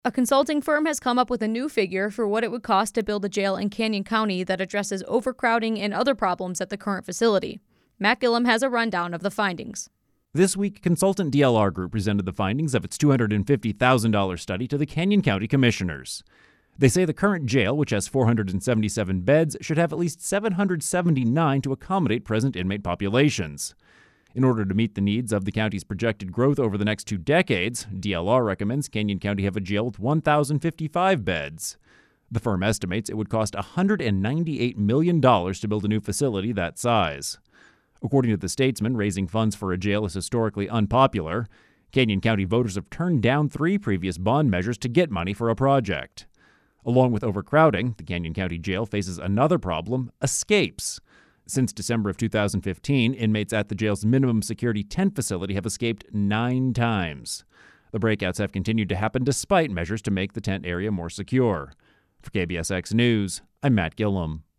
A consulting firm has come up with a new figure for what it would cost to build a jail in Canyon County that addresses overcrowding and other problems at the current facility. Matt Gillum has a rundown of the findings. This week, consultant DLR Group presented the findings of its $250,000 study to the Canyon County Commissioners. They say the current jail, which has 477 beds, should have at least 779 to accommodate present inmate populations. In order to meet the needs of the county's projected growth over the next 2 decades, DLR recommends Canyon County have a jail with 1,055 beds. The firm estimates it would cost $198 million to build a new facility that size. According to the Statesman, raising funds for a jail is historically unpopular. Canyon County voters have turned down 3 previous bond measures to get money for a project. Along with overcrowding, the Canyon County Jail faces another problem: escapes. Since December of 2015, inmates at the jail's minimum security tent facility have escaped 9 times. The breakouts have continued to happen despite measures to make the tent area more secure. For KBSX News, I'm Matt Gillum.